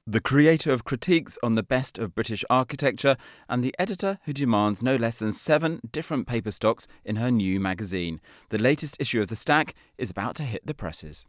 The creator of critiques on the best of British architecture and the editor who demands no less than 7 different paper stocks in her new magazine. The latest issue of The Stack is about to hit the presses.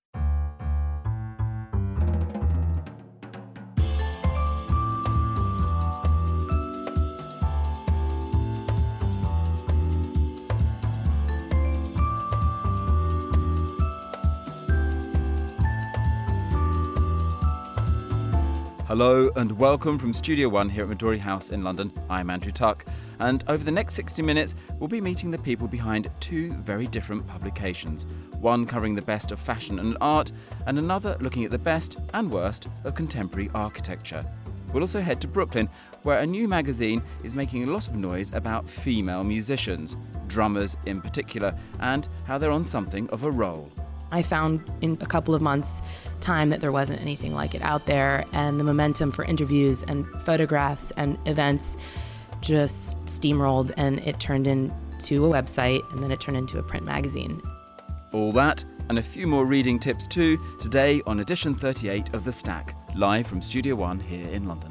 Hello and welcome from Studio One here at Midori House in London. I'm Andrew Tuck, and over the next 60 minutes we'll be meeting the people behind 2 very different publications, one covering the best of fashion and art, and another looking at the best and worst of contemporary architecture. We'll also head to Brooklyn, where a new magazine is making a lot of noise about female musicians, drummers in particular, and how they're on something of a roll. I found in a couple of months' time that there wasn't anything like it out there, and the momentum for interviews and photographs and events just steamrolled, and it turned into a website, and then it turned into a print magazine. All that and a few more reading tips too, today on edition 38 of The Stack, live from Studio One here in London.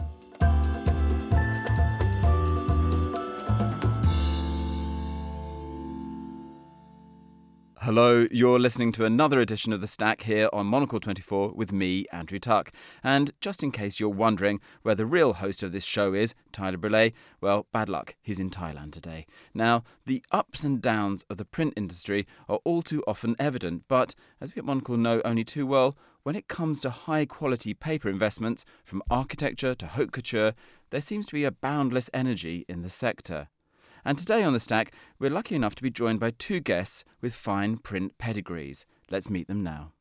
Hello, you're listening to another edition of The Stack here on Monocle 24 with me, Andrew Tuck. And just in case you're wondering where the real host of this show is, Tyler Brulé, well, bad luck, he's in Thailand today. Now, the ups and downs of the print industry are all too often evident, but as we at Monocle know only too well, when it comes to high-quality paper investments, from architecture to haute couture, there seems to be a boundless energy in the sector. And today on The Stack, we're lucky enough to be joined by 2 guests with fine print pedigrees. Let's meet them now.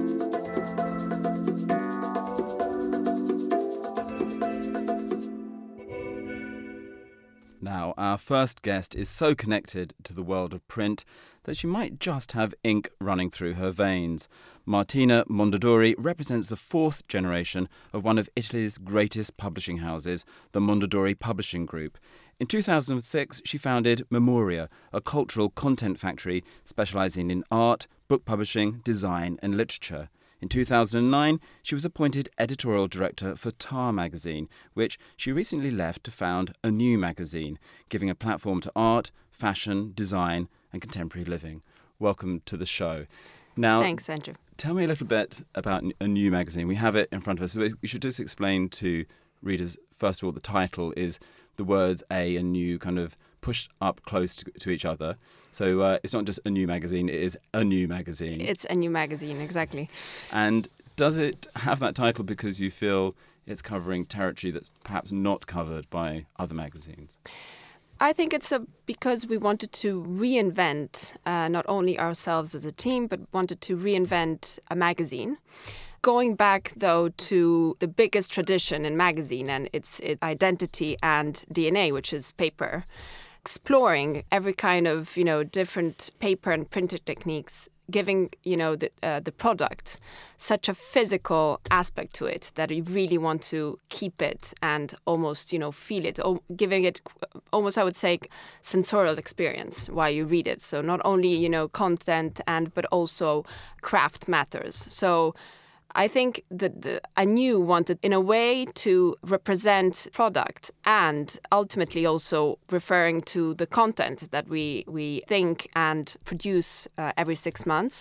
Now, our first guest is so connected to the world of print that she might just have ink running through her veins. Martina Mondadori represents the 4th generation of one of Italy's greatest publishing houses, the Mondadori Publishing Group. In 2006, she founded Memoria, a cultural content factory specialising in art, book publishing, design and literature. In 2009, she was appointed editorial director for Tar magazine, which she recently left to found a new magazine, giving a platform to art, fashion, design and contemporary living. Welcome to the show. Now, thanks, Andrew. Tell me a little bit about a new magazine. We have it in front of us. So we should just explain to readers, first of all, the title is the words A and new kind of pushed up close to each other. So it's not just a new magazine, it is a new magazine. It's a new magazine, exactly. And does it have that title because you feel it's covering territory that's perhaps not covered by other magazines? I think it's because we wanted to reinvent not only ourselves as a team, but wanted to reinvent a magazine. Going back, though, to the biggest tradition in magazine and its identity and DNA, which is paper, exploring every kind of, different paper and printed techniques, giving, the product such a physical aspect to it that you really want to keep it and almost, feel it, giving it almost, I would say, sensorial experience while you read it. So not only, content but also craft matters. So I think that Anew wanted, in a way, to represent product and ultimately also referring to the content that we think and produce every 6 months.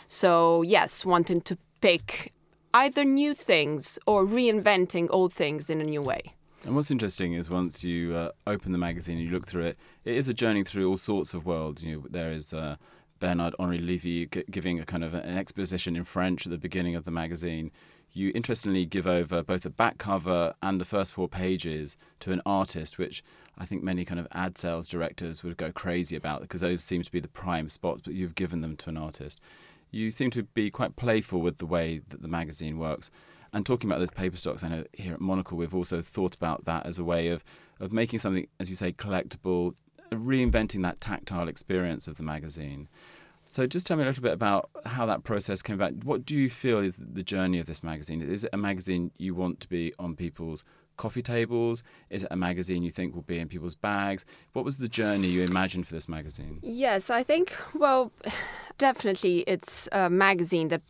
So, yes, wanting to pick either new things or reinventing old things in a new way. And what's interesting is once you open the magazine and you look through it, it is a journey through all sorts of worlds. There is Bernard-Henri Lévy giving a kind of an exposition in French at the beginning of the magazine. You interestingly give over both the back cover and the first 4 pages to an artist, which I think many kind of ad sales directors would go crazy about because those seem to be the prime spots, but you've given them to an artist. You seem to be quite playful with the way that the magazine works. And talking about those paper stocks, I know here at Monocle we've also thought about that as a way of making something, as you say, collectible, reinventing that tactile experience of the magazine. So just tell me a little bit about how that process came about. What do you feel is the journey of this magazine? Is it a magazine you want to be on people's coffee tables? Is it a magazine you think will be in people's bags? What was the journey you imagined for this magazine? Yes, I think, well, definitely it's a magazine that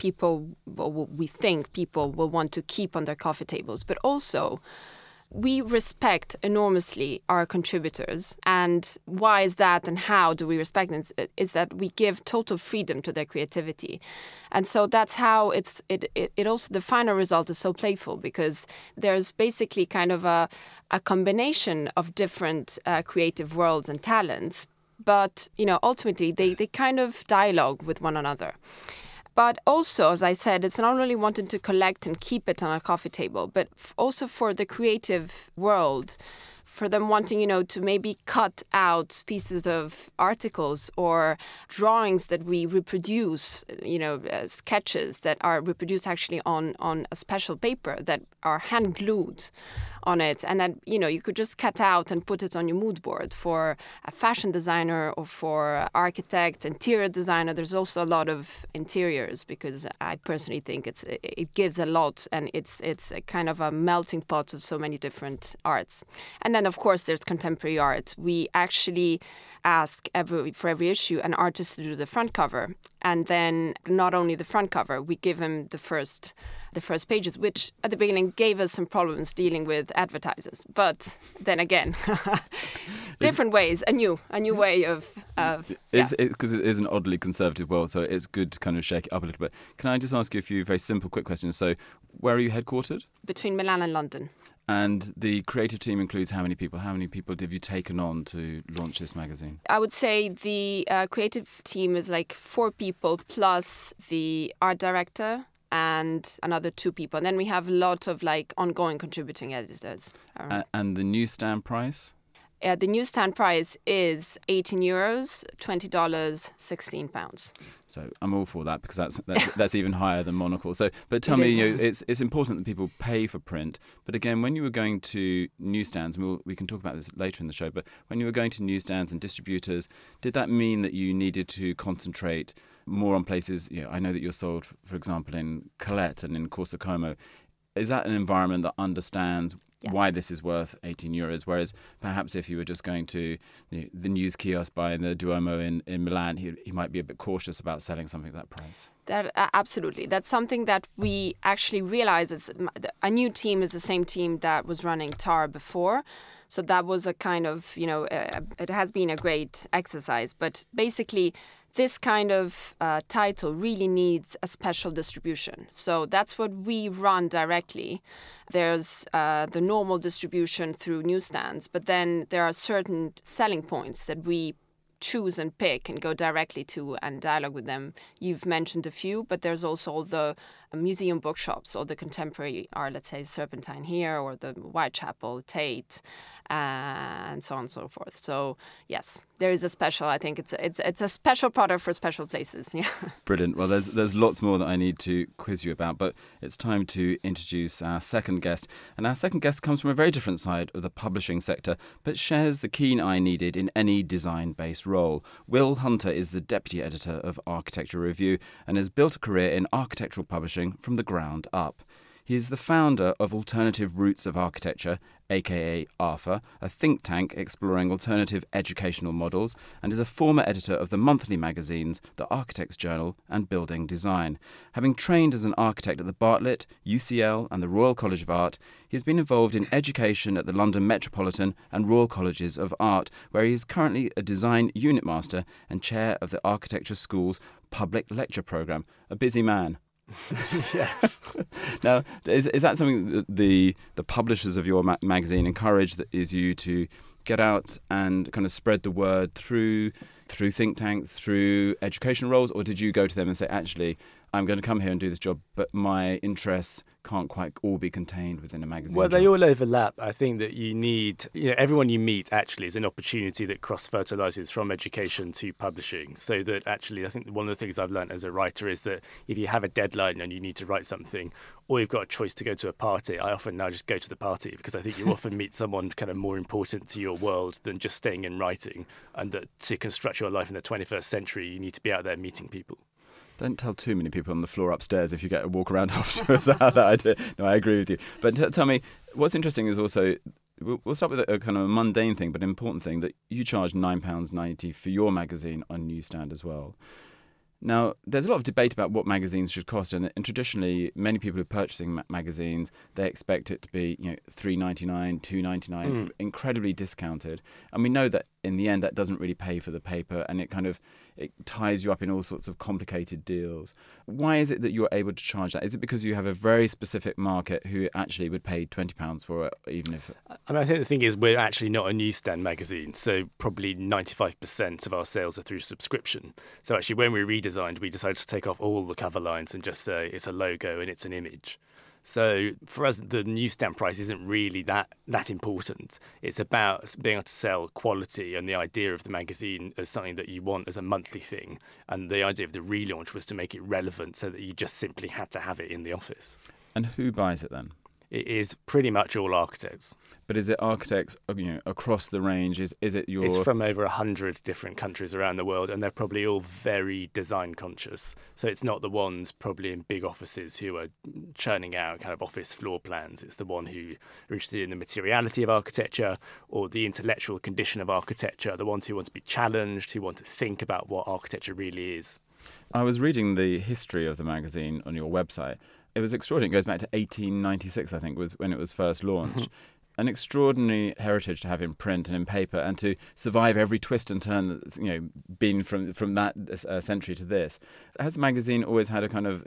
we think people will want to keep on their coffee tables, but also we respect enormously our contributors. And why is that, and how do we respect them? Is that we give total freedom to their creativity. And so that's how it also, the final result is so playful, because there's basically kind of a combination of different creative worlds and talents. But, ultimately they kind of dialogue with one another. But also, as I said, it's not only wanting to collect and keep it on a coffee table, but also for the creative world, for them wanting, to maybe cut out pieces of articles or drawings that we reproduce, sketches that are reproduced actually on a special paper that are hand glued on it, and that you could just cut out and put it on your mood board. For a fashion designer or for architect, interior designer, there's also a lot of interiors, because I personally think it gives a lot, and it's a kind of a melting pot of so many different arts. And then of course there's contemporary art. We actually ask for every issue an artist to do the front cover, and then not only the front cover, we give him the first pages, which at the beginning gave us some problems dealing with advertisers. But then again, different ways, a new way of because it is an oddly conservative world, so it's good to kind of shake it up a little bit. Can I just ask you a few very simple, quick questions? So, where are you headquartered? Between Milan and London. And the creative team includes how many people? How many people have you taken on to launch this magazine? I would say the creative team is like 4 people plus the art director and another 2 people. And then we have a lot of ongoing contributing editors. And the newsstand price? The newsstand price is €18, $20, £16. So I'm all for that, because that's even higher than Monocle. So, but tell me, it's important that people pay for print. But again, when you were going to newsstands, and we can talk about this later in the show, but when you were going to newsstands and distributors, did that mean that you needed to concentrate more on places? I know that you're sold, for example, in Colette and in Corso Como. Is that an environment that understands why this is worth €18? Whereas perhaps if you were just going to the news kiosk by the Duomo in Milan, he might be a bit cautious about selling something at that price. That absolutely. That's something that we actually realize. A new team is the same team that was running TAR before. So that was a kind of, it has been a great exercise. But basically, this kind of title really needs a special distribution. So that's what we run directly. There's the normal distribution through newsstands, but then there are certain selling points that we choose and pick and go directly to and dialogue with them. You've mentioned a few, but there's also all the museum bookshops or the contemporary art, let's say Serpentine here or the Whitechapel, Tate, and so on and so forth. So yes, there is a special. I think it's a special product for special places. Yeah. Brilliant. Well, there's lots more that I need to quiz you about, but it's time to introduce our second guest. And our second guest comes from a very different side of the publishing sector, but shares the keen eye needed in any design-based role. Will Hunter is the deputy editor of Architecture Review and has built a career in architectural publishing from the ground up. He is the founder of Alternative Routes of Architecture, aka ARFA, a think tank exploring alternative educational models, and is a former editor of the monthly magazines The Architect's Journal and Building Design. Having trained as an architect at the Bartlett, UCL and the Royal College of Art, he has been involved in education at the London Metropolitan and Royal Colleges of Art, where he is currently a design unit master and chair of the Architecture School's public lecture programme. A busy man. Yes. Now, is that something that the publishers of your magazine encourage, that is you to get out and kind of spread the word through think tanks, through education roles, or did you go to them and say, actually, I'm going to come here and do this job, but my interests can't quite all be contained within a magazine? Well, they all overlap. I think that you need, everyone you meet actually is an opportunity that cross-fertilizes from education to publishing. So that actually, I think one of the things I've learned as a writer is that if you have a deadline and you need to write something, or you've got a choice to go to a party, I often now just go to the party, because I think you often meet someone kind of more important to your world than just staying in writing, and that to construct your life in the 21st century, you need to be out there meeting people. Don't tell too many people on the floor upstairs if you get a walk around afterwards. That idea. No, I agree with you. But tell me, what's interesting is also, we'll start with a kind of a mundane thing, but an important thing, that you charge £9.90 for your magazine on newsstand as well. Now, there's a lot of debate about what magazines should cost, and traditionally, many people who are purchasing magazines, they expect it to be, $3.99, $2.99, incredibly discounted. And we know that in the end, that doesn't really pay for the paper, and it ties you up in all sorts of complicated deals. Why is it that you're able to charge that? Is it because you have a very specific market who actually would pay £20 for it, even if... I think the thing is, we're actually not a newsstand magazine, so probably 95% of our sales are through subscription. So actually, when we redesigned, we decided to take off all the cover lines and just say it's a logo and it's an image. So for us, the newsstand price isn't really that important. It's about being able to sell quality and the idea of the magazine as something that you want as a monthly thing. And the idea of the relaunch was to make it relevant so that you just simply had to have it in the office. And who buys it then? It is pretty much all architects. But is it architects, across the range? Is it your... It's from over 100 different countries around the world, and they're probably all very design conscious. So it's not the ones probably in big offices who are churning out kind of office floor plans. It's the one who are interested in the materiality of architecture or the intellectual condition of architecture, the ones who want to be challenged, who want to think about what architecture really is. I was reading the history of the magazine on your website. It was extraordinary. It goes back to 1896, I think, was when it was first launched. An extraordinary heritage to have in print and in paper, and to survive every twist and turn that's been from that century to this. Has the magazine always had a kind of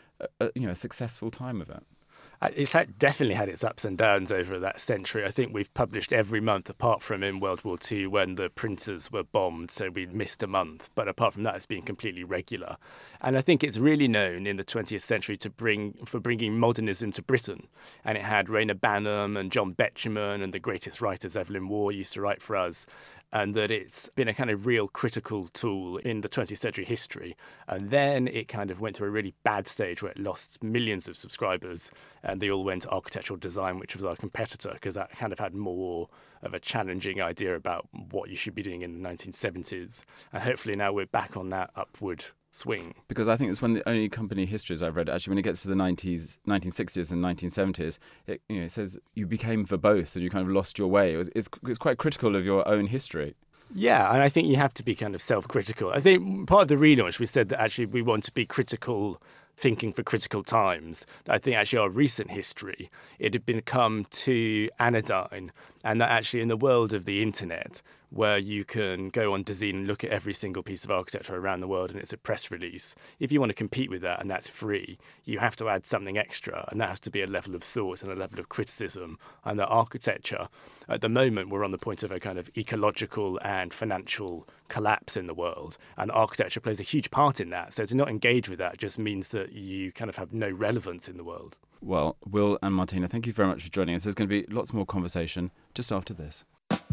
a successful time of it? It's definitely had its ups and downs over that century. I think we've published every month apart from in World War II when the printers were bombed, so we missed a month. But apart from that, it's been completely regular. And I think it's really known in the 20th century for bringing modernism to Britain. And it had Reyner Banham and John Betjeman and the greatest writers, Evelyn Waugh, used to write for us. And that it's been a kind of real critical tool in the 20th century history. And then it kind of went through a really bad stage where it lost millions of subscribers, and they all went to architectural design, which was our competitor, because that kind of had more of a challenging idea about what you should be doing in the 1970s. And hopefully now we're back on that upward swing. Because I think it's one of the only company histories I've read, actually, when it gets to the 1960s and 1970s, it says you became verbose and you kind of lost your way. It's quite critical of your own history. Yeah, and I think you have to be kind of self-critical. I think part of the relaunch, we said that actually we want to be critical, thinking for critical times. I think actually our recent history, it had become too anodyne, and that actually in the world of the internet, where you can go on Dezeen and look at every single piece of architecture around the world and it's a press release, if you want to compete with that and that's free, you have to add something extra, and that has to be a level of thought and a level of criticism. And that architecture, at the moment, we're on the point of a kind of ecological and financial collapse in the world, and architecture plays a huge part in that. So to not engage with that just means that you kind of have no relevance in the world. Well, Will and Martina, thank you very much for joining us. There's going to be lots more conversation just after this.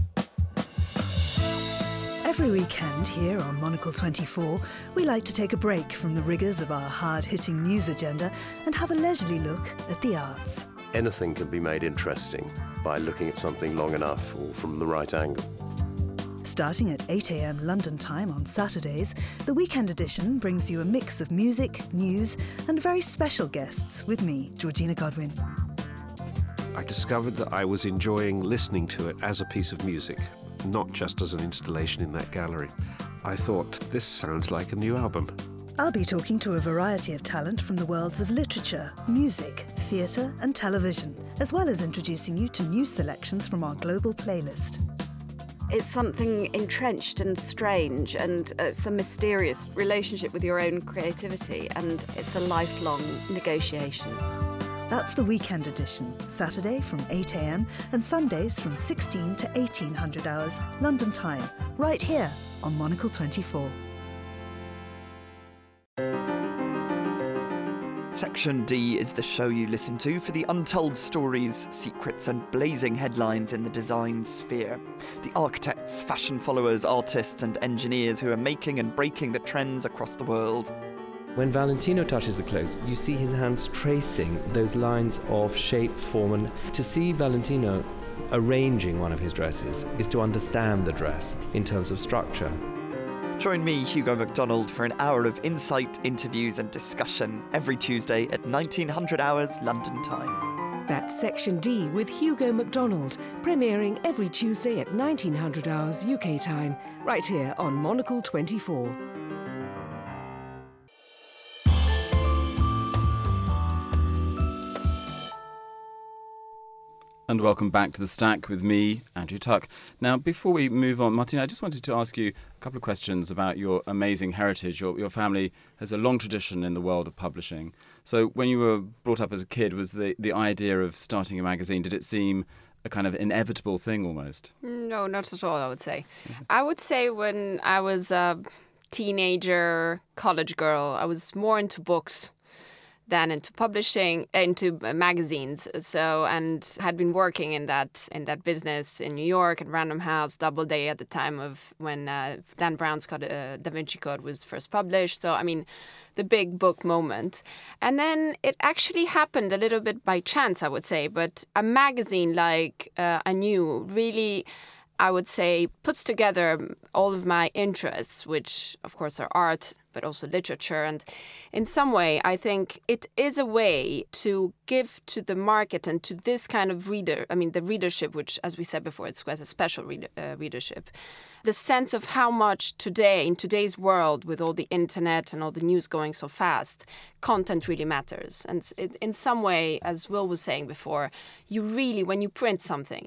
Every weekend here on Monocle 24, we like to take a break from the rigours of our hard-hitting news agenda and have a leisurely look at the arts. Anything can be made interesting by looking at something long enough or from the right angle. Starting at 8 a.m. London time on Saturdays, the weekend edition brings you a mix of music, news and very special guests with me, Georgina Godwin. I discovered that I was enjoying listening to it as a piece of music, not just as an installation in that gallery. I thought, this sounds like a new album. I'll be talking to a variety of talent from the worlds of literature, music, theatre and television, as well as introducing you to new selections from our global playlist. It's something entrenched and strange, and it's a mysterious relationship with your own creativity, and it's a lifelong negotiation. That's the weekend edition, Saturday from 8 a.m. and Sundays from 16 to 1800 hours London time, right here on Monocle 24. Section D is the show you listen to for the untold stories, secrets and blazing headlines in the design sphere. The architects, fashion followers, artists and engineers who are making and breaking the trends across the world. When Valentino touches the clothes, you see his hands tracing those lines of shape, form, and to see Valentino arranging one of his dresses is to understand the dress in terms of structure. Join me, Hugo MacDonald, for an hour of insight, interviews and discussion every Tuesday at 1900 hours London time. That's Section D with Hugo MacDonald, premiering every Tuesday at 1900 hours UK time, right here on Monocle 24. And welcome back to The Stack with me, Andrew Tuck. Now, before we move on, Martina, I just wanted to ask you a couple of questions about your amazing heritage. Your family has a long tradition in the world of publishing. So when you were brought up as a kid, was the idea of starting a magazine, did it seem a kind of inevitable thing almost? No, not at all, I would say. I would say when I was a teenager, college girl, I was more into books than into publishing, into magazines. So, and had been working in that business in New York at Random House, Doubleday at the time of when Dan Brown's Da Vinci Code was first published. So, I mean, the big book moment. And then it actually happened a little bit by chance, I would say. But a magazine like Anew really, I would say, puts together all of my interests, which of course are art, but also literature. And in some way, I think it is a way to give to the market and to this kind of reader, I mean, the readership, which, as we said before, it's quite a special readership, the sense of how much today, in today's world, with all the internet and all the news going so fast, content really matters. And in some way, as Will was saying before, you really, when you print something,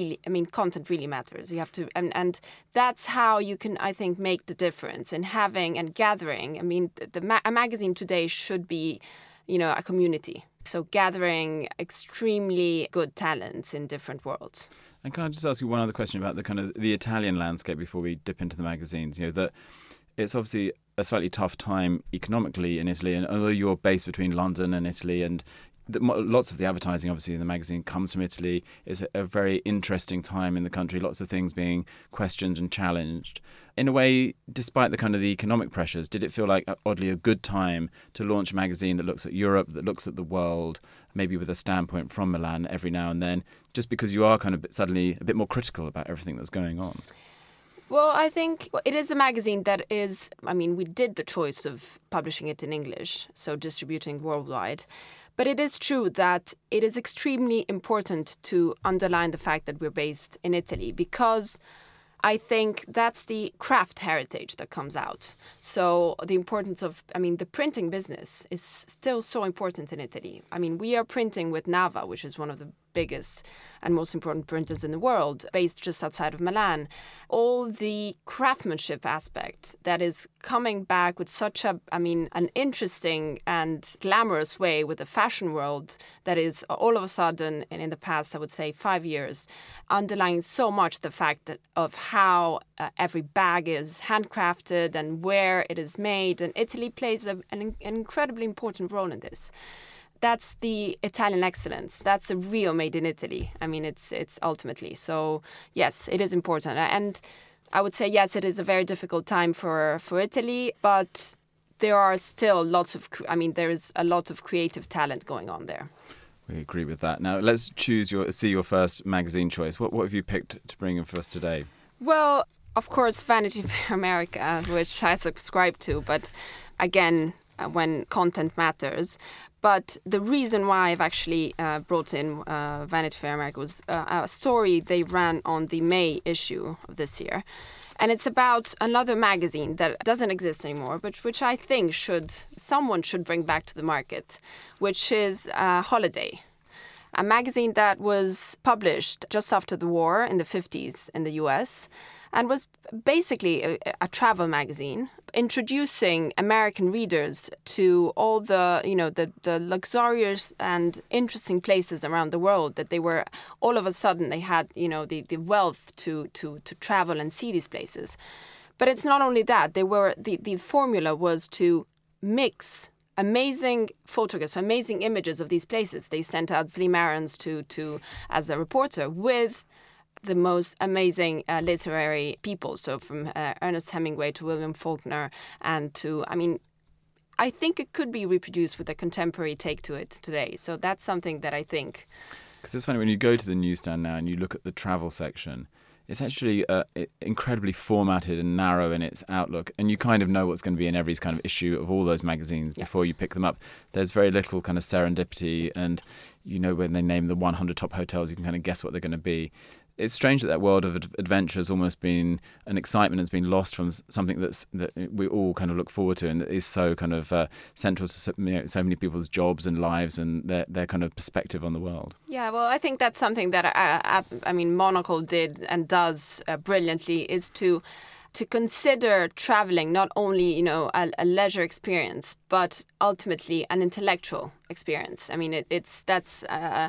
content really matters. You have to, and that's how you can, I think, make the difference in having and gathering. I mean, a magazine today should be, a community. So gathering extremely good talents in different worlds. And can I just ask you one other question about the kind of the Italian landscape before we dip into the magazines? That it's obviously a slightly tough time economically in Italy, and although you're based between London and Italy, and lots of the advertising, obviously, in the magazine comes from Italy. It's a very interesting time in the country, lots of things being questioned and challenged. In a way, despite the kind of the economic pressures, did it feel like, oddly, a good time to launch a magazine that looks at Europe, that looks at the world, maybe with a standpoint from Milan every now and then, just because you are kind of suddenly a bit more critical about everything that's going on? Well, I think it is a magazine that is, we did the choice of publishing it in English, so distributing worldwide. But it is true that it is extremely important to underline the fact that we're based in Italy, because I think that's the craft heritage that comes out. So the importance of, the printing business is still so important in Italy. We are printing with Nava, which is one of the biggest and most important printers in the world, based just outside of Milan. All the craftsmanship aspect that is coming back with such an interesting and glamorous way with the fashion world that is all of a sudden, and in the past, I would say 5 years, underlying so much the fact of how every bag is handcrafted and where it is made. And Italy plays an incredibly important role in this. That's the Italian excellence. That's the real made in Italy. It's ultimately. So, yes, it is important. And I would say, yes, it is a very difficult time for Italy, but there are still there is a lot of creative talent going on there. We agree with that. Now, let's see your first magazine choice. What have you picked to bring in for us today? Well, of course, Vanity Fair America, which I subscribe to, but again, when content matters. But the reason why I've actually brought in Vanity Fair America was a story they ran on the May issue of this year. And it's about another magazine that doesn't exist anymore, but which I think someone should bring back to the market, which is Holiday, a magazine that was published just after the war in the 50s in the US, and was basically a travel magazine introducing American readers to all the luxurious and interesting places around the world that they were, all of a sudden they had, the wealth to travel and see these places. But it's not only that, the formula was to mix amazing photographs, amazing images of these places. They sent out Slim Aarons to as a reporter with the most amazing literary people. So from Ernest Hemingway to William Faulkner and to, I think it could be reproduced with a contemporary take to it today. So that's something that I think. Because it's funny, when you go to the newsstand now and you look at the travel section, it's actually incredibly formatted and narrow in its outlook, and you kind of know what's going to be in every kind of issue of all those magazines before you pick them up. There's very little kind of serendipity, and when they name the 100 top hotels, you can kind of guess what they're going to be. It's strange that world of adventure has almost been, an excitement has been lost from something that we all kind of look forward to, and that is so kind of central to so many people's jobs and lives and their kind of perspective on the world. Yeah, well, I think that's something that Monocle did and does brilliantly, is to consider traveling not only a leisure experience, but ultimately an intellectual experience. I mean, that's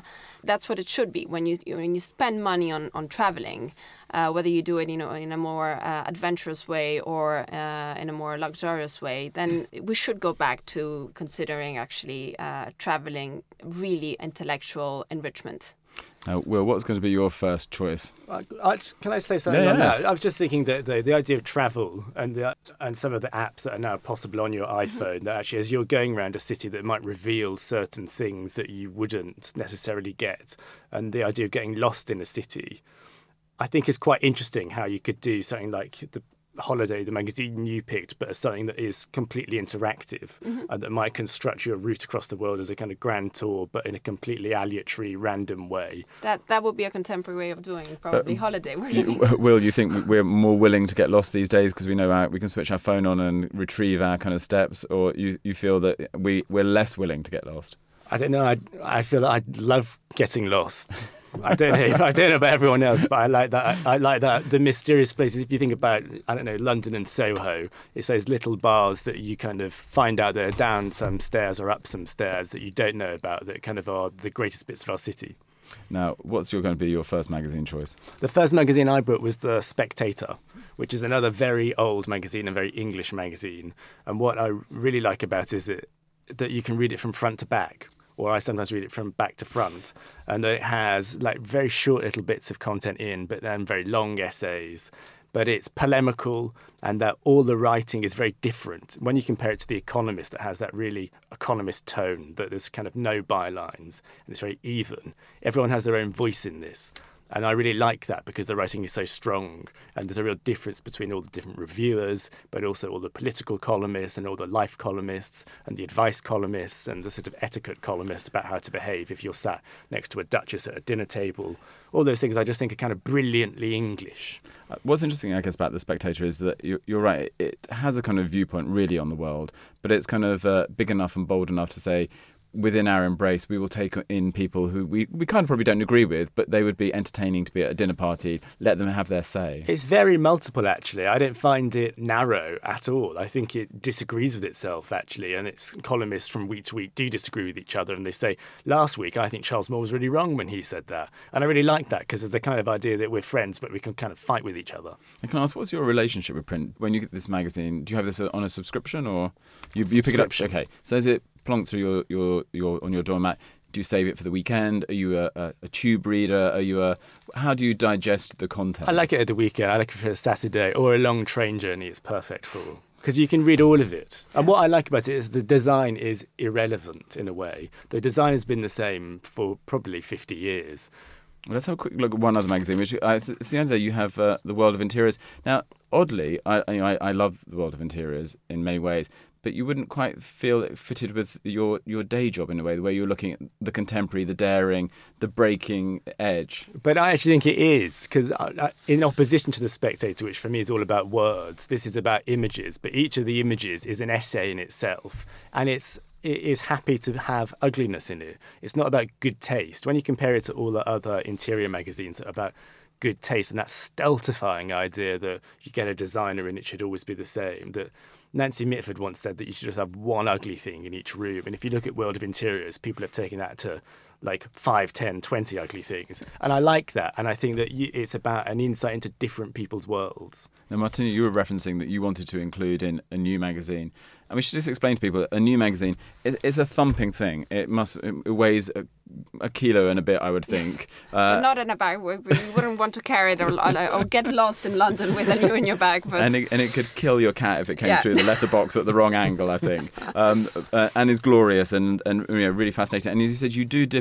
what it should be when you spend money on traveling, whether you do it in a more adventurous way or in a more luxurious way. Then we should go back to considering actually traveling really intellectual enrichment. Will, what's going to be your first choice? Can I say something on that? I was just thinking that the idea of travel and some of the apps that are now possible on your iPhone, that actually as you're going around a city that might reveal certain things that you wouldn't necessarily get, and the idea of getting lost in a city, I think is quite interesting how you could do something like the Holiday, the magazine you picked, but as something that is completely interactive and that might construct your route across the world as a kind of grand tour, but in a completely aleatory, random way. That would be a contemporary way of doing probably Holiday. Will, you think we're more willing to get lost these days because we know we can switch our phone on and retrieve our kind of steps, or you feel that we're less willing to get lost? I don't know. I feel that I love getting lost. I don't know about everyone else, but I like that. I like that the mysterious places. If you think about, London and Soho, it's those little bars that you kind of find out they're down some stairs or up some stairs that you don't know about, that kind of are the greatest bits of our city. Now, what's going to be your first magazine choice? The first magazine I brought was The Spectator, which is another very old magazine, a very English magazine. And what I really like about it is that you can read it from front to back. Or I sometimes read it from back to front, and that it has very short little bits of content in, but then very long essays. But it's polemical, and that all the writing is very different. When you compare it to The Economist, that has that really economist tone, that there's kind of no bylines, and it's very even. Everyone has their own voice in this. And I really like that because the writing is so strong, and there's a real difference between all the different reviewers, but also all the political columnists and all the life columnists and the advice columnists and the sort of etiquette columnists about how to behave if you're sat next to a duchess at a dinner table. All those things I just think are kind of brilliantly English. What's interesting, I guess, about The Spectator is that you're right. It has a kind of viewpoint really on the world, but it's kind of big enough and bold enough to say, within our embrace, we will take in people who we kind of probably don't agree with, but they would be entertaining to be at a dinner party. Let them have their say. It's very multiple, actually. I don't find it narrow at all. I think it disagrees with itself, actually, and its columnists from week to week do disagree with each other, and they say, last week, I think Charles Moore was really wrong when he said that. And I really like that, because there's a kind of idea that we're friends, but we can kind of fight with each other. I can ask, what's your relationship with print? When you get this magazine, do you have this on a subscription, or you pick it up? Okay, so is it plonk through your on your doormat? Do you save it for the weekend? Are you a tube reader? How do you digest the content? I like it at the weekend. I like it for a Saturday or a long train journey. It's perfect for, because you can read all of it. And what I like about it is the design is irrelevant in a way. The design has been the same for probably 50 years. Well, let's have a quick look at one other magazine, which it's the end there. You have The World of Interiors. Now, oddly, I love The World of Interiors in many ways, but you wouldn't quite feel it fitted with your day job in a way, the way you're looking at the contemporary, the daring, the breaking edge. But I actually think it is, because in opposition to The Spectator, which for me is all about words, this is about images, but each of the images is an essay in itself, and it is happy to have ugliness in it. It's not about good taste. When you compare it to all the other interior magazines that are about good taste and that stultifying idea that you get a designer and it should always be the same, that Nancy Mitford once said that you should just have one ugly thing in each room. And if you look at World of Interiors, people have taken that to like 5, 10, 20 ugly things. And I like that. And I think that it's about an insight into different people's worlds. Now, Martina, you were referencing that you wanted to include in a new magazine. And we should just explain to people that a new magazine is a thumping thing. It weighs a kilo and a bit, I would think. Yes. So not in a bag. You wouldn't want to carry it or get lost in London with a new in your bag. But... And it could kill your cat if it came through the letterbox at the wrong angle, I think. And is glorious and really fascinating. And as you said, you do dip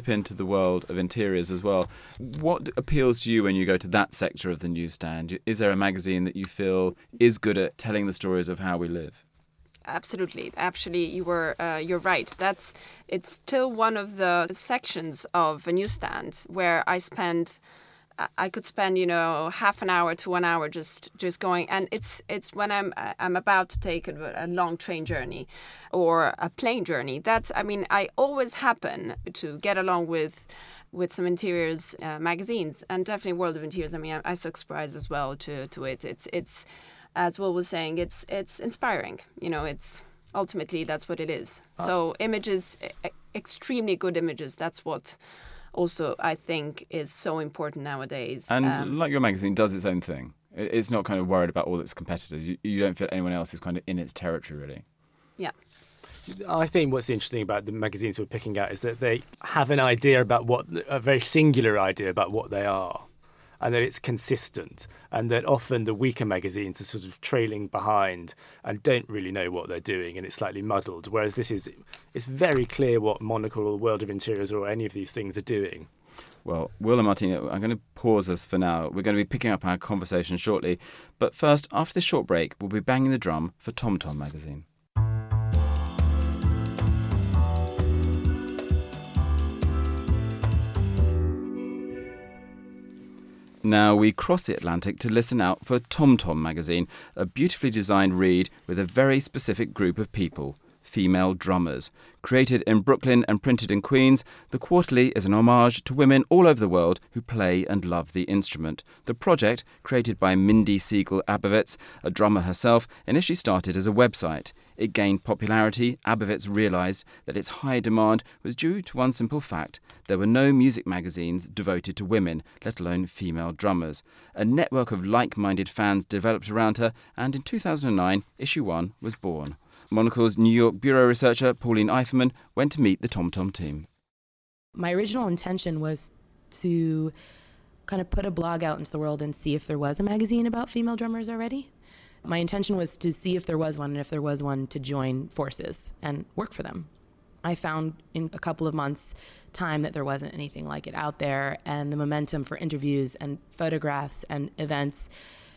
into the world of interiors as well. What appeals to you when you go to that sector of the newsstand? Is there a magazine that you feel is good at telling the stories of how we live? Absolutely. Actually, you're right. It's still one of the sections of a newsstand where I could spend, half an hour to 1 hour just going. And it's when I'm about to take a long train journey or a plane journey. I always happen to get along with some interiors magazines, and definitely World of Interiors. I subscribe as well to it. It's as Will was saying, it's inspiring. It's ultimately that's what it is. So images, extremely good images. That's what also I think is so important nowadays. And like your magazine does its own thing. It's not kind of worried about all its competitors. You don't feel anyone else is kind of in its territory, really. Yeah. I think what's interesting about the magazines we're picking out is that they have an idea about a very singular idea about what they are, and that it's consistent, and that often the weaker magazines are sort of trailing behind and don't really know what they're doing, and it's slightly muddled. Whereas it's very clear what Monocle or World of Interiors or any of these things are doing. Well, Will and Martina, I'm going to pause us for now. We're going to be picking up our conversation shortly. But first, after this short break, we'll be banging the drum for TomTom magazine. Now we cross the Atlantic to listen out for TomTom magazine, a beautifully designed read with a very specific group of people, female drummers. Created in Brooklyn and printed in Queens, the quarterly is an homage to women all over the world who play and love the instrument. The project, created by Mindy Siegel-Abovitz, a drummer herself, initially started as a website. It gained popularity. Abovitz realised that its high demand was due to one simple fact: there were no music magazines devoted to women, let alone female drummers. A network of like-minded fans developed around her, and in 2009, issue 1 was born. Monocle's New York bureau researcher Pauline Eiferman went to meet the TomTom team. My original intention was to kind of put a blog out into the world and see if there was a magazine about female drummers already. My intention was to see if there was one, and if there was one, to join forces and work for them. I found in a couple of months' time that there wasn't anything like it out there, and the momentum for interviews and photographs and events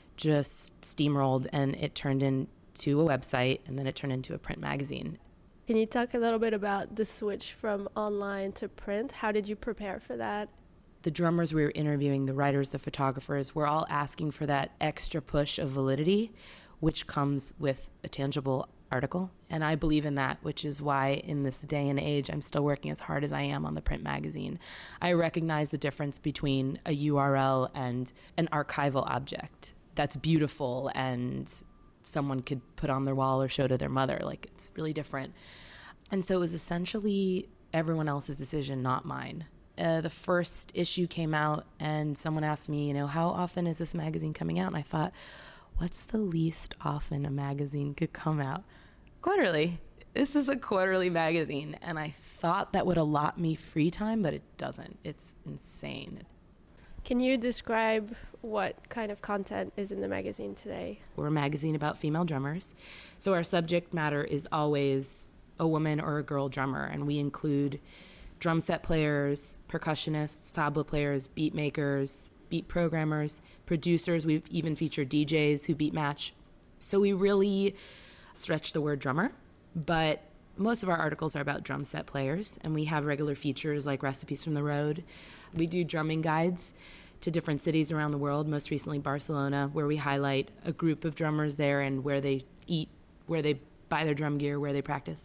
just steamrolled, and it turned into a website, and then it turned into a print magazine. Can you talk a little bit about the switch from online to print? How did you prepare for that? The drummers we were interviewing, the writers, the photographers, were all asking for that extra push of validity, which comes with a tangible article. And I believe in that, which is why in this day and age, I'm still working as hard as I am on the print magazine. I recognize the difference between a URL and an archival object that's beautiful and someone could put on their wall or show to their mother. Like, it's really different. And so it was essentially everyone else's decision, not mine. The first issue came out and someone asked me, how often is this magazine coming out? And I thought, what's the least often a magazine could come out? Quarterly. This is a quarterly magazine. And I thought that would allot me free time, but it doesn't. It's insane. Can you describe what kind of content is in the magazine today? We're a magazine about female drummers. So our subject matter is always a woman or a girl drummer, and we include drum set players, percussionists, tabla players, beat makers, beat programmers, producers. We've even featured DJs who beat match. So we really stretch the word drummer, but most of our articles are about drum set players, and we have regular features like Recipes from the Road. We do drumming guides to different cities around the world, most recently Barcelona, where we highlight a group of drummers there and where they eat, where they buy their drum gear, where they practice.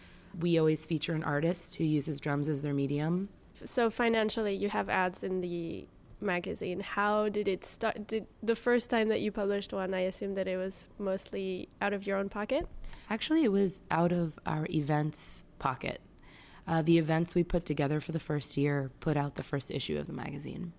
We always feature an artist who uses drums as their medium. So financially, you have ads in the magazine. How did it start? The first time that you published one, I assume that it was mostly out of your own pocket? Actually, it was out of our events pocket. The events we put together for the first year put out the first issue of the magazine.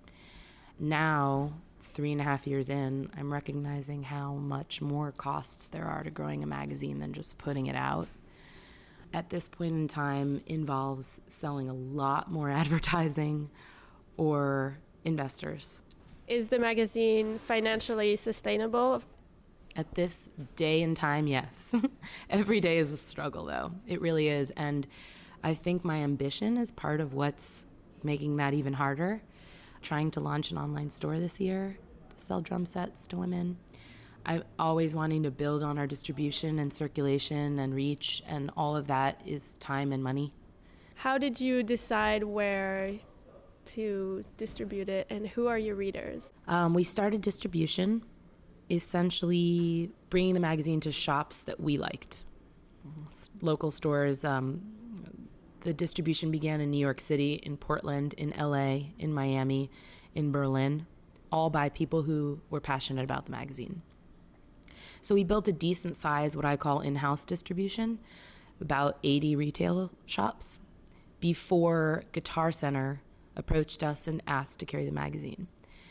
Now, 3.5 years in, I'm recognizing how much more costs there are to growing a magazine than just putting it out. At this point in time, involves selling a lot more advertising or investors. Is the magazine financially sustainable? At this day and time, yes. Every day is a struggle, though. It really is. And I think my ambition is part of what's making that even harder. Trying to launch an online store this year to sell drum sets to women. I'm always wanting to build on our distribution and circulation and reach, and all of that is time and money. How did you decide where to distribute it, and who are your readers? We started distribution, essentially bringing the magazine to shops that we liked. Local stores. The distribution began in New York City, in Portland, in LA, in Miami, in Berlin, all by people who were passionate about the magazine. So we built a decent size, what I call in-house distribution, about 80 retail shops, before Guitar Center approached us and asked to carry the magazine.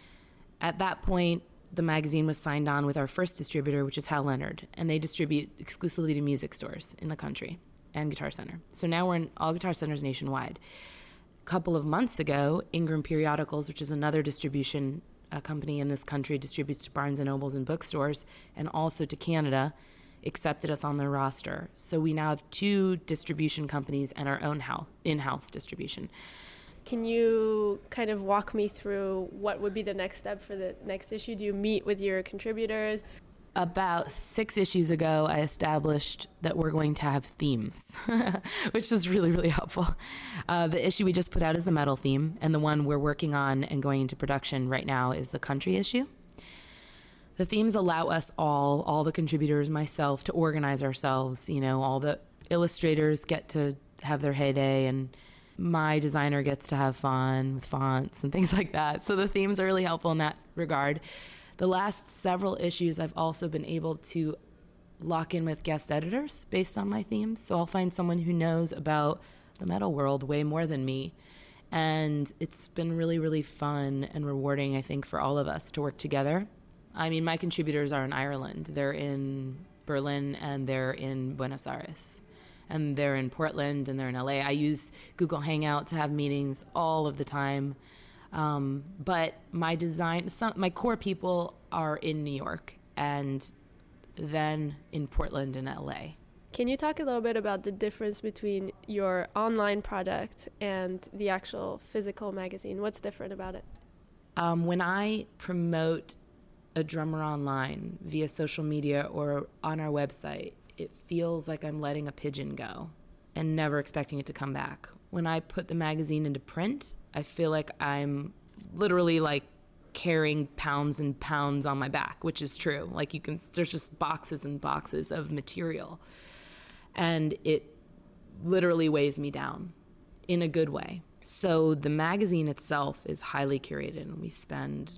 At that point, the magazine was signed on with our first distributor, which is Hal Leonard, and they distribute exclusively to music stores in the country and Guitar Center. So now we're in all Guitar Centers nationwide. A couple of months ago, Ingram Periodicals, which is another distribution company in this country, distributes to Barnes & Nobles and bookstores, and also to Canada, accepted us on their roster. So we now have 2 distribution companies and our own in-house distribution. Can you kind of walk me through what would be the next step for the next issue? Do you meet with your contributors? About 6 issues ago, I established that we're going to have themes, which is really, really helpful. The issue we just put out is the metal theme, and the one we're working on and going into production right now is the country issue. The themes allow us all the contributors, myself, to organize ourselves. You know, all the illustrators get to have their heyday, and my designer gets to have fun with fonts and things like that. So the themes are really helpful in that regard. The last several issues, I've also been able to lock in with guest editors based on my themes. So I'll find someone who knows about the metal world way more than me. And it's been really, really fun and rewarding, I think, for all of us to work together. I mean, my contributors are in Ireland. They're in Berlin and they're in Buenos Aires. And they're in Portland and they're in LA. I use Google Hangout to have meetings all of the time. But my my core people are in New York and then in Portland and LA. Can you talk a little bit about the difference between your online product and the actual physical magazine? What's different about it? When I promote a drummer online via social media or on our website, it feels like I'm letting a pigeon go and never expecting it to come back. When I put the magazine into print, I feel like I'm literally like carrying pounds and pounds on my back, which is true. Like there's just boxes and boxes of material. And it literally weighs me down in a good way. So the magazine itself is highly curated, and we spend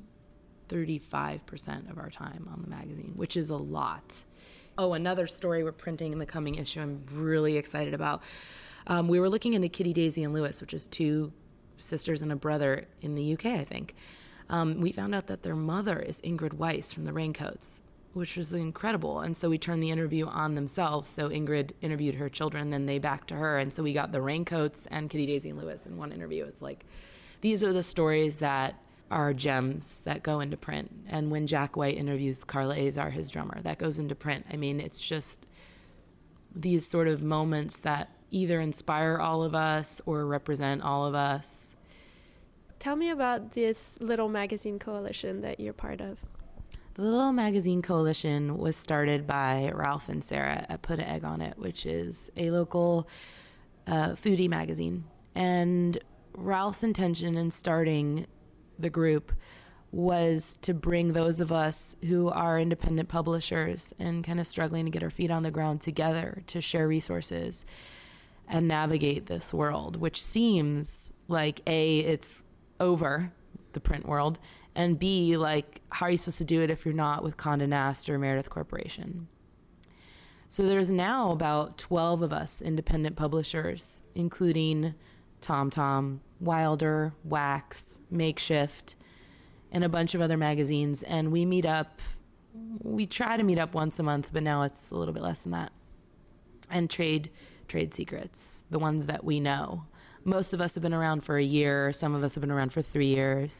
35% of our time on the magazine, which is a lot. Oh, another story we're printing in the coming issue I'm really excited about. We were looking into Kitty, Daisy, and Lewis, which is 2 sisters and a brother in the UK, I think. We found out that their mother is Ingrid Weiss from the Raincoats, which was incredible. And so we turned the interview on themselves. So Ingrid interviewed her children, then they back to her. And so we got the Raincoats and Kitty, Daisy, and Lewis in one interview. It's like, these are the stories that are gems that go into print. And when Jack White interviews Carla Azar, his drummer, that goes into print. I mean, it's just these sort of moments that either inspire all of us or represent all of us. Tell me about this Little Magazine Coalition that you're part of. The Little Magazine Coalition was started by Ralph and Sarah at Put an Egg on It, which is a local foodie magazine. And Ralph's intention in starting the group was to bring those of us who are independent publishers and kind of struggling to get our feet on the ground together to share resources and navigate this world, which seems like A, it's over, the print world, and B, like, how are you supposed to do it if you're not with Condé Nast or Meredith Corporation? So there's now about 12 of us independent publishers, including TomTom, Wilder, Wax, Makeshift, and a bunch of other magazines. And we try to meet up once a month, but now it's a little bit less than that. And trade secrets, the ones that we know. Most of us have been around for a year. Some of us have been around for 3 years.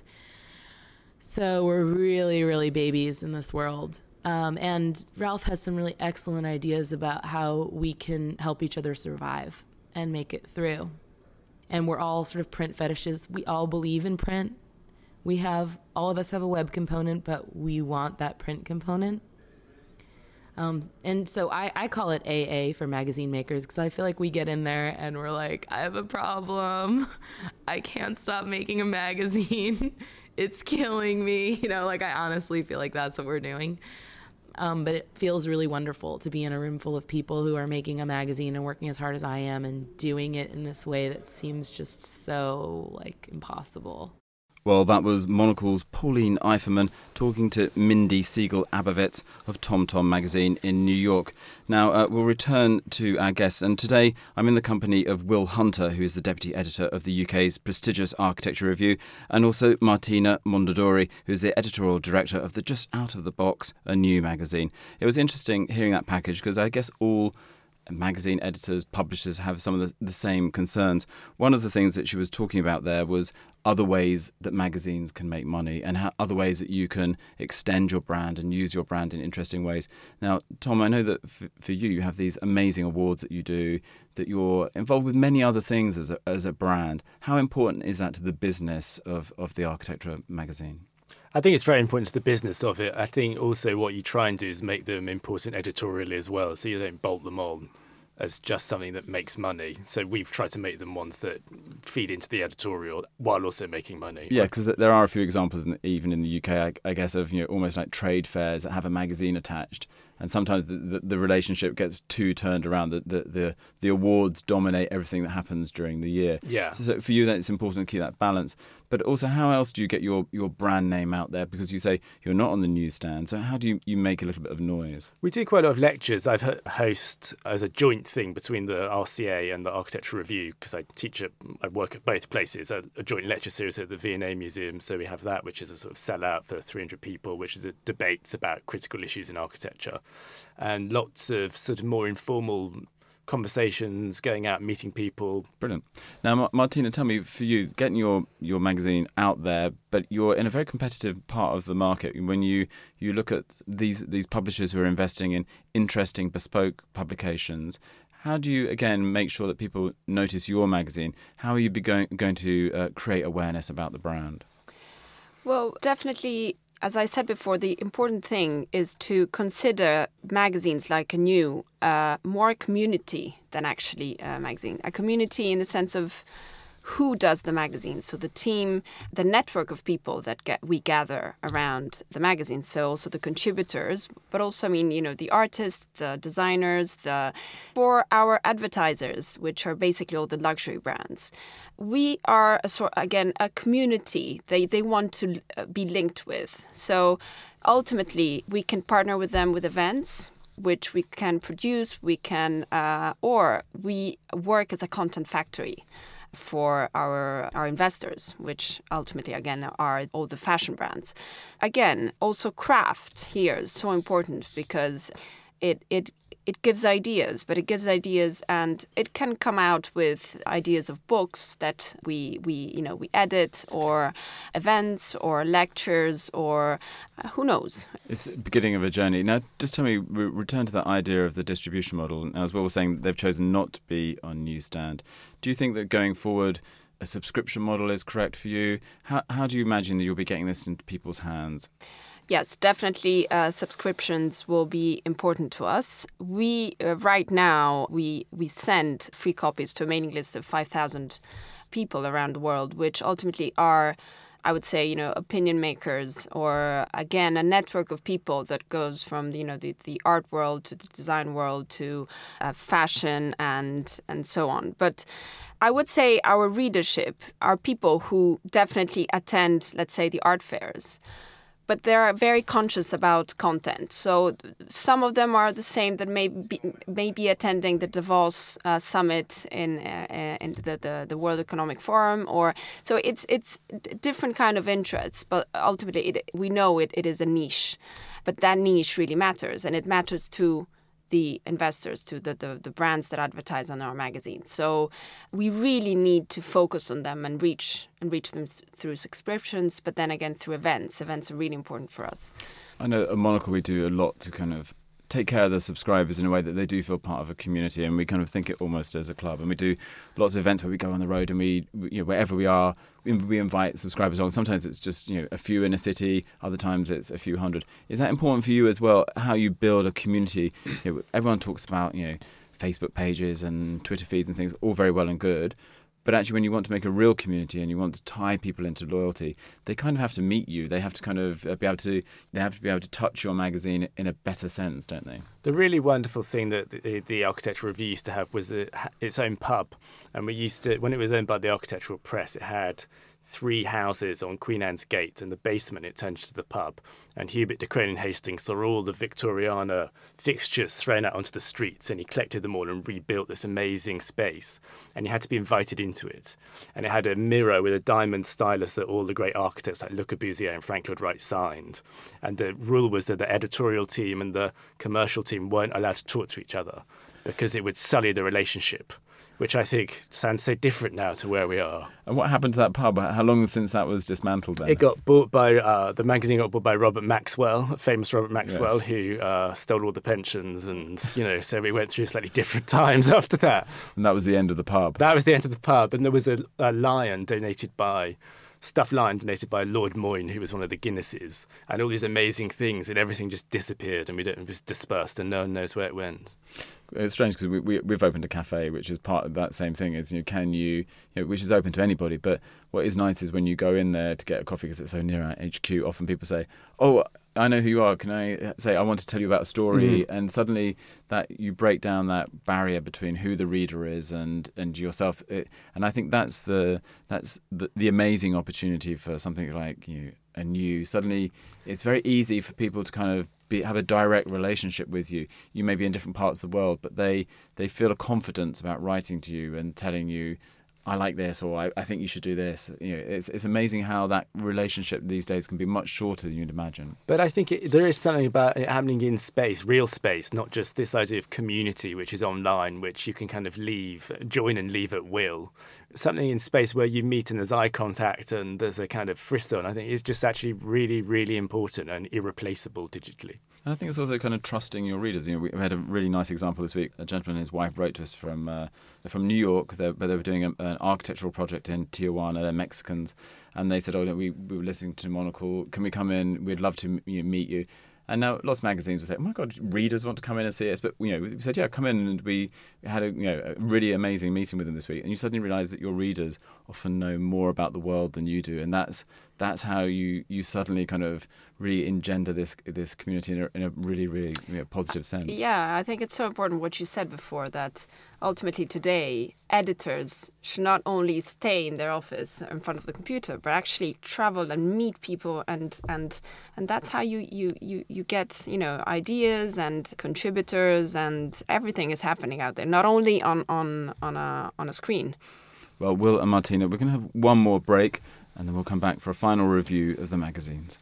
So we're really, really babies in this world. And Ralph has some really excellent ideas about how we can help each other survive and make it through. And we're all sort of print fetishes. We all believe in print. All of us have a web component, but we want that print component. And so I call it AA for magazine makers, because I feel like we get in there and we're like, I have a problem. I can't stop making a magazine. It's killing me. I honestly feel like that's what we're doing. But it feels really wonderful to be in a room full of people who are making a magazine and working as hard as I am and doing it in this way that seems just so, impossible. Well, that was Monocle's Pauline Eiferman talking to Mindy Siegel-Abovitz of TomTom magazine in New York. Now, we'll return to our guests, and today I'm in the company of Will Hunter, who is the deputy editor of the UK's prestigious Architecture Review, and also Martina Mondadori, who is the editorial director of the Just Out of the Box, a new magazine. It was interesting hearing that package, because I guess all magazine editors, publishers have some of the same concerns. One of the things that she was talking about there was other ways that magazines can make money and how other ways that you can extend your brand and use your brand in interesting ways. Now, Tom, I know that for you have these amazing awards that you do, that you're involved with many other things as a brand. How important is that to the business of the Architecture magazine? I think it's very important to the business of it. I think also what you try and do is make them important editorially as well, so you don't bolt them on as just something that makes money. So we've tried to make them ones that feed into the editorial while also making money. Yeah, because there are a few examples, even in the UK, I guess, of almost like trade fairs that have a magazine attached. And sometimes the relationship gets too turned around. The awards dominate everything that happens during the year. Yeah. So for you, then it's important to keep that balance. But also, how else do you get your brand name out there? Because you say you're not on the newsstand. So how do you make a little bit of noise? We do quite a lot of lectures. I've host as a joint thing between the RCA and the Architecture Review, because I work at both places, a joint lecture series at the V&A Museum. So we have that, which is a sort of sellout for 300 people, which is debates about critical issues in architecture. And lots of sort of more informal conversations, going out, meeting people. Brilliant. Now, Martina, tell me, for you, getting your magazine out there, but you're in a very competitive part of the market. When you look at these publishers who are investing in interesting bespoke publications, how do you, again, make sure that people notice your magazine? How are you going to create awareness about the brand? Well, definitely, as I said before, the important thing is to consider magazines like a new, more community than actually a magazine. A community in the sense of who does the magazine. So the team, the network of people that we gather around the magazine. So also the contributors, but also, the artists, the designers, for our advertisers, which are basically all the luxury brands. We are, a community they want to be linked with. So ultimately, we can partner with them with events, which we can produce, or we work as a content factory for our investors, which ultimately, again, are all the fashion brands. Again, also craft here is so important because it gives ideas, but it gives ideas, and it can come out with ideas of books that we edit, or events, or lectures, or who knows. It's the beginning of a journey. Now, just tell me, return to that idea of the distribution model. As Will was saying, they've chosen not to be on newsstand. Do you think that going forward, a subscription model is correct for you? How do you imagine that you'll be getting this into people's hands? Yes, definitely subscriptions will be important to us. We right now, we send free copies to a mailing list of 5,000 people around the world, which ultimately are, I would say, opinion makers, or again, a network of people that goes from, the art world to the design world to fashion and so on. But I would say our readership are people who definitely attend, let's say, the art fairs. But they are very conscious about content. So some of them are the same that may be attending the Davos summit in the World Economic Forum, so it's different kind of interests. But ultimately, we know it is a niche, but that niche really matters, and it matters to the investors, to the brands that advertise on our magazine. So we really need to focus on them and reach them through subscriptions, but then again through events. Events are really important for us. I know at Monocle we do a lot to kind of take care of the subscribers in a way that they do feel part of a community, and we kind of think it almost as a club. And we do lots of events where we go on the road, and we wherever we are, we invite subscribers on. Sometimes it's just a few in a city, other times it's a few hundred. Is that important for you as well? How you build a community? Everyone talks about Facebook pages and Twitter feeds and things, all very well and good. But actually, when you want to make a real community and you want to tie people into loyalty, they kind of have to meet you. They have to kind of be able to touch your magazine in a better sense, don't they? The really wonderful thing that the Architectural Review used to have was its own pub. And when it was owned by the Architectural Press, it had 3 houses on Queen Anne's Gate, and the basement it turned into the pub. And Hubert de Kroon Hastings saw all the Victoriana fixtures thrown out onto the streets, and he collected them all and rebuilt this amazing space. And you had to be invited into it. And it had a mirror with a diamond stylus that all the great architects like Le Corbusier and Frank Lloyd Wright signed. And the rule was that the editorial team and the commercial team weren't allowed to talk to each other because it would sully the relationship, which I think sounds so different now to where we are. And what happened to that pub? How long since that was dismantled then? It got bought by, the magazine got bought by Robert Maxwell, famous Robert Maxwell, yes, who stole all the pensions. And, so we went through slightly different times after that. And that was the end of the pub? That was the end of the pub. And there was a stuffed lion donated by Lord Moyne, who was one of the Guinnesses, and all these amazing things, and everything just disappeared, and it was dispersed, and no one knows where it went. It's strange because we've opened a cafe, which is part of that same thing. Is which is open to anybody. But what is nice is when you go in there to get a coffee because it's so near our HQ. Often people say, "Oh, I know who you are. Can I say I want to tell you about a story?" Mm. And suddenly that you break down that barrier between who the reader is and yourself. And I think that's the amazing opportunity for something like suddenly it's very easy for people to kind of have a direct relationship with you. You may be in different parts of the world, but they feel a confidence about writing to you and telling you, I like this, or I think you should do this. It's amazing how that relationship these days can be much shorter than you'd imagine. But I think there is something about it happening in space, real space, not just this idea of community, which is online, which you can kind of join and leave at will. Something in space where you meet and there's eye contact and there's a kind of frisson, I think is just actually really, really important and irreplaceable digitally. And I think it's also kind of trusting your readers. We had a really nice example this week. A gentleman and his wife wrote to us from New York. They were doing an architectural project in Tijuana. They're Mexicans. And they said, we were listening to Monocle. Can we come in? We'd love to meet you. And now lots of magazines will say, oh my God, readers want to come in and see us. But we said, yeah, come in. And we had a really amazing meeting with them this week. And you suddenly realise that your readers often know more about the world than you do. And that's how you suddenly kind of really engender this community in a really, really positive sense. Yeah, I think it's so important what you said before, that ultimately today editors should not only stay in their office in front of the computer, but actually travel and meet people, and that's how you get ideas and contributors, and everything is happening out there, not only on a screen. Well, Will and Martina, we're going to have one more break, and then we'll come back for a final review of the magazines.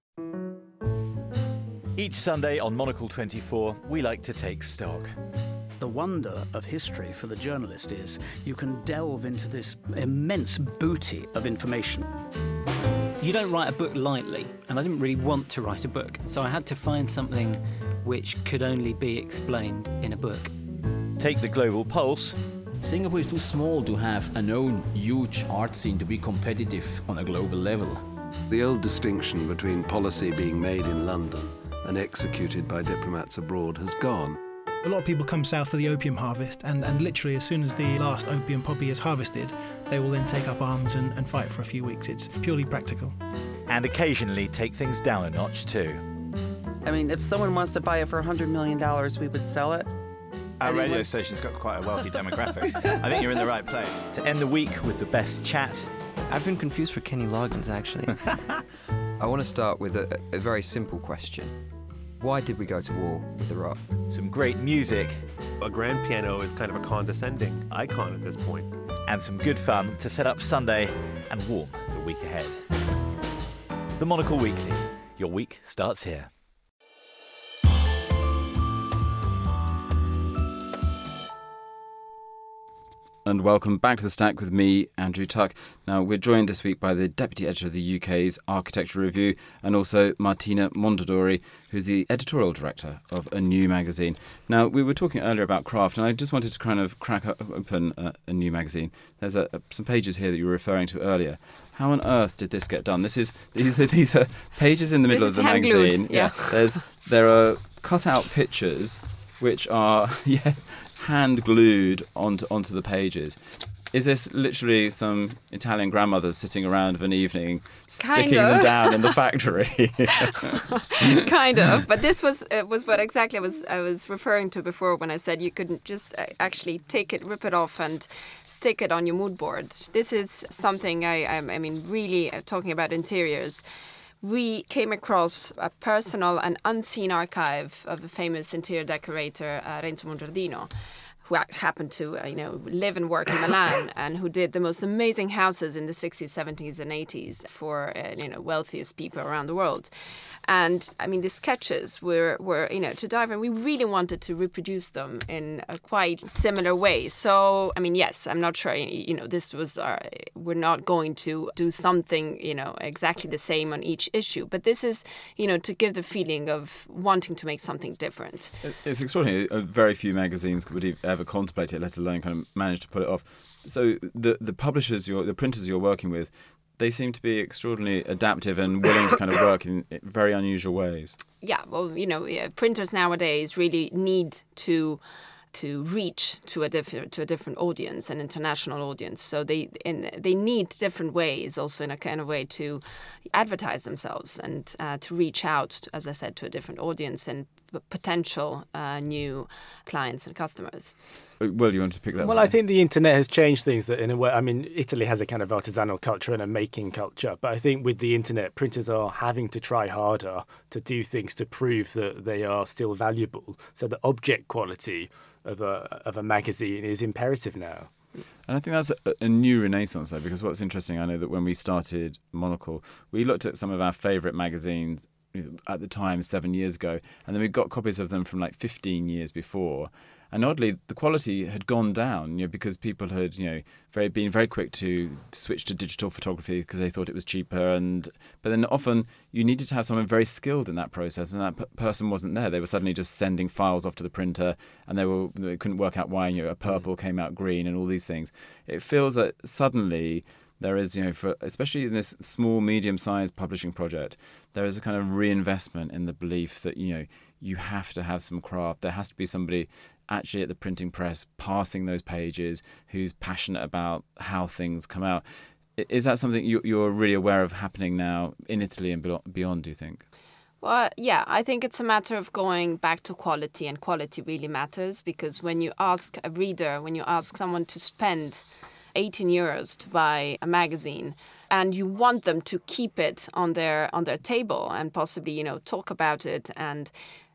Each Sunday on Monocle 24, we like to take stock. The wonder of history for the journalist is you can delve into this immense booty of information. You don't write a book lightly, and I didn't really want to write a book, so I had to find something which could only be explained in a book. Take the global pulse. Singapore is too small to have an own huge art scene to be competitive on a global level. The old distinction between policy being made in London and executed by diplomats abroad has gone. A lot of people come south for the opium harvest, and literally as soon as the last opium poppy is harvested, they will then take up arms and fight for a few weeks. It's purely practical. And occasionally take things down a notch too. I mean, if someone wants to buy it for $100 million, we would sell it. Our radio station's got quite a wealthy demographic. I think you're in the right place. To end the week with the best chat. I've been confused for Kenny Loggins, actually. I want to start with a very simple question. Why did we go to war with Iraq? Some great music. A grand piano is kind of a condescending icon at this point. And some good fun to set up Sunday and warm the week ahead. The Monocle Weekly. Your week starts here. And welcome back to The Stack with me, Andrew Tuck. Now, we're joined this week by the Deputy Editor of the UK's Architecture Review and also Martina Mondadori, who's the Editorial Director of A New magazine. Now, we were talking earlier about craft, and I just wanted to kind of crack open A New magazine. There's some pages here that you were referring to earlier. How on earth did this get done? These are pages in the middle of the magazine. Yeah. There are cut-out pictures which are... hand glued onto the pages. Is this literally some Italian grandmothers sitting around of an evening sticking them down in the factory? Kind of, but this was what exactly I was referring to before when I said you couldn't just actually take it, rip it off, and stick it on your mood board. This is something I mean, really talking about interiors. We came across a personal and unseen archive of the famous interior decorator Renzo Mongiardino, who happened to live and work in Milan and who did the most amazing houses in the 60s, 70s and 80s for wealthiest people around the world. And I mean, the sketches were to dive in. We really wanted to reproduce them in a quite similar way. So, I mean, yes, I'm not sure, this was, we're not going to do something, exactly the same on each issue. But this is, to give the feeling of wanting to make something different. It's extraordinary. Very few magazines would ever contemplate it, let alone kind of manage to pull it off. So the publishers, the printers you're working with, they seem to be extraordinarily adaptive and willing to kind of work in very unusual ways. Yeah, well, printers nowadays really need to reach to a different audience, an international audience. So they need different ways, also in a kind of way, to advertise themselves and to reach out, as I said, to a different audience and potential new clients and customers. Well, you want to pick that up? Well, I think the internet has changed things that in a way, I mean, Italy has a kind of artisanal culture and a making culture, but I think with the internet, printers are having to try harder to do things to prove that they are still valuable. So the object quality of a magazine is imperative now. And I think that's a new renaissance, though, because what's interesting, I know that when we started Monocle, we looked at some of our favourite magazines at the time 7 years ago, and then we got copies of them from like 15 years before. And oddly, the quality had gone down, because people had, been very quick to switch to digital photography because they thought it was cheaper. But then often you needed to have someone very skilled in that process, and that person wasn't there. They were suddenly just sending files off to the printer, and they couldn't work out why a purple came out green and all these things. It feels that suddenly there is, especially in this small, medium-sized publishing project, there is a kind of reinvestment in the belief that, you have to have some craft. There has to be somebody actually at the printing press passing those pages who's passionate about how things come out. Is that something you're really aware of happening now in Italy and beyond, do you think? Well, yeah, I think it's a matter of going back to quality, and quality really matters, because when you ask a reader, when you ask someone to spend 18 euros to buy a magazine, and you want them to keep it on their table and possibly, talk about it, and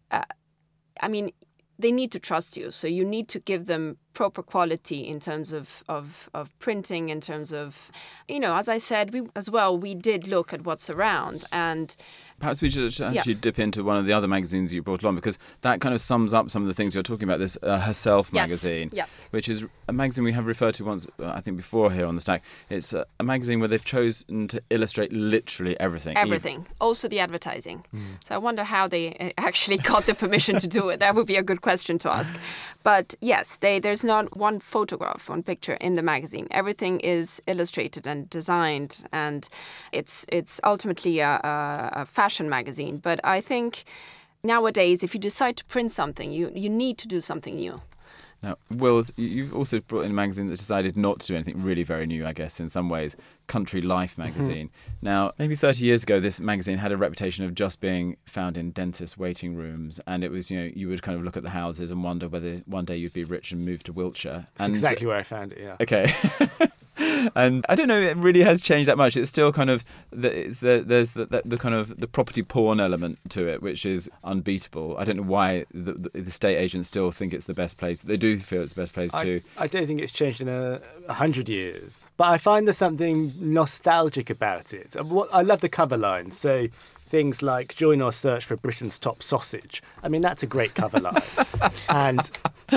I mean, they need to trust you. So you need to give them proper quality in terms of printing, in terms of, as I said, we did look at what's around. And perhaps we should actually dip into one of the other magazines you brought along, because that kind of sums up some of the things you're talking about, this Herself magazine, which is a magazine we have referred to once, I think before here on The Stack. It's a magazine where they've chosen to illustrate literally everything. Everything. Also the advertising. So I wonder how they actually got the permission to do it. That would be a good question to ask. But yes, there's not one photograph, one picture in the magazine. Everything is illustrated and designed, and it's ultimately a fashion magazine. But I think nowadays, if you decide to print something, you need to do something new. Now, Will, you've also brought in a magazine that decided not to do anything really very new, I guess, in some ways, Country Life magazine. Now, maybe 30 years ago, this magazine had a reputation of just being found in dentist waiting rooms, and it was, you would kind of look at the houses and wonder whether one day you'd be rich and move to Wiltshire. That's exactly where I found it, yeah. Okay. And I don't know, it really has changed that much. It's still kind of, there's the kind of the property porn element to it, which is unbeatable. I don't know why the estate agents still think it's the best place, but they do feel it's the best place too. I don't think it's changed in 100 years, but I find there's something nostalgic about it. I love the cover line. So things like join our search for Britain's top sausage. I mean, that's a great cover line. And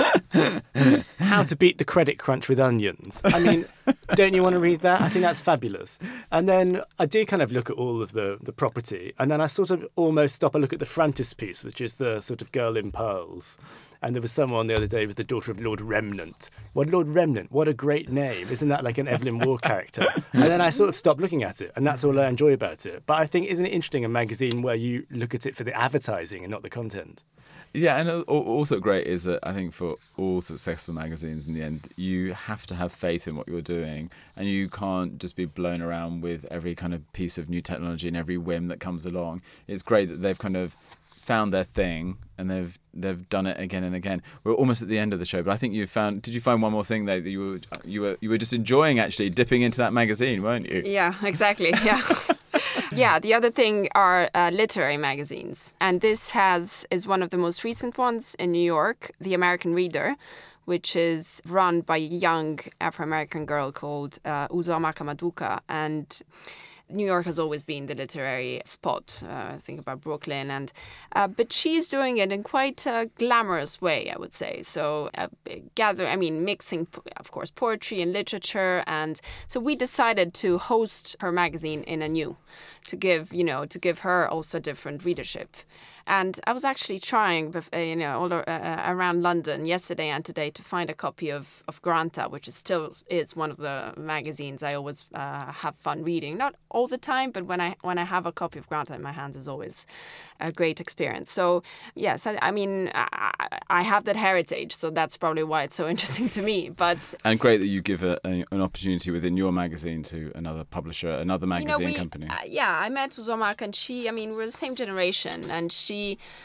how to beat the credit crunch with onions. I mean, don't you want to read that? I think that's fabulous. And then I do kind of look at all of the property, and then I sort of almost stop and look at the frontispiece, which is the sort of girl in pearls. And there was someone the other day with the daughter of Lord Remnant. What, Lord Remnant? What a great name. Isn't that like an Evelyn Waugh character? And then I sort of stopped looking at it, and that's all I enjoy about it. But I think, isn't it interesting, a magazine where you look at it for the advertising and not the content? Yeah, and also great is that I think for all successful magazines in the end, you have to have faith in what you're doing, and you can't just be blown around with every kind of piece of new technology and every whim that comes along. It's great that they've kind of found their thing and they've done it again and again. We're almost at the end of the show, but I think did you find one more thing though that you were just enjoying actually dipping into that magazine, weren't you? Yeah, exactly. Yeah. Yeah, the other thing are literary magazines. And this is one of the most recent ones in New York, The American Reader, which is run by a young Afro-American girl called Uzoma Maduka. And New York has always been the literary spot. Think about Brooklyn, but she's doing it in quite a glamorous way, I would say. So mixing, of course, poetry and literature, and so we decided to host her magazine in Anew, to give her also different readership. And I was actually trying, all around London yesterday and today to find a copy of Granta, which is one of the magazines I always have fun reading. Not all the time, but when I have a copy of Granta in my hands, is always a great experience. So yes, I have that heritage, so that's probably why it's so interesting to me. And great that you give an opportunity within your magazine to another publisher, another magazine company. I met Uzoma, and we're the same generation, and she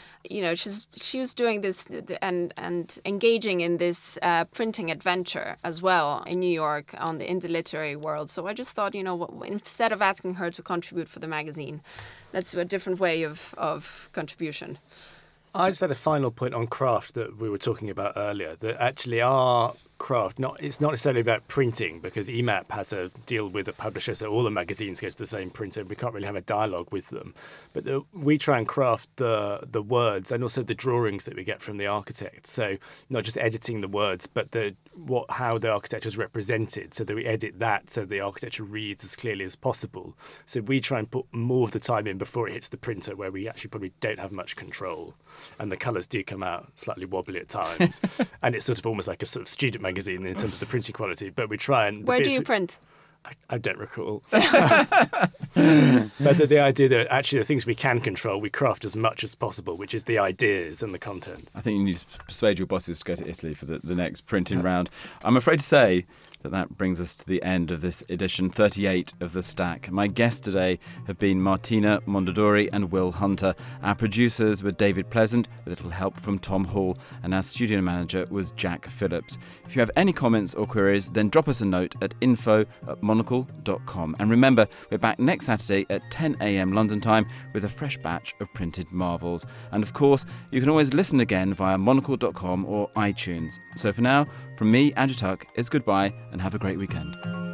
was doing this and engaging in this printing adventure as well in New York in the literary world. So I just thought, instead of asking her to contribute for the magazine, let's do a different way of contribution. I just had a final point on craft that we were talking about earlier, that actually our craft, it's not necessarily about printing, because EMAP has a deal with a publisher, so all the magazines go to the same printer. We can't really have a dialogue with them. But we try and craft the words and also the drawings that we get from the architect. So not just editing the words, but how the architecture is represented, so that we edit that so the architecture reads as clearly as possible. So we try and put more of the time in before it hits the printer, where we actually probably don't have much control. And the colours do come out slightly wobbly at times. And it's sort of almost like a sort of student magazine in terms of the printing quality. But we try and... Where do you print? I don't recall. But the idea that actually the things we can control, we craft as much as possible, which is the ideas and the content. I think you need to persuade your bosses to go to Italy for the next printing round. I'm afraid to say that brings us to the end of this edition 38 of The Stack. My guests today have been Martina Mondadori and Will Hunter. Our producers were David Pleasant, with a little help from Tom Hall, and our studio manager was Jack Phillips. If you have any comments or queries, then drop us a note at info@monocle.com. And remember, we're back next Saturday at 10 a.m. London time with a fresh batch of printed marvels. And of course, you can always listen again via monocle.com or iTunes. So for now, from me, Andrew Tuck, it's goodbye and have a great weekend.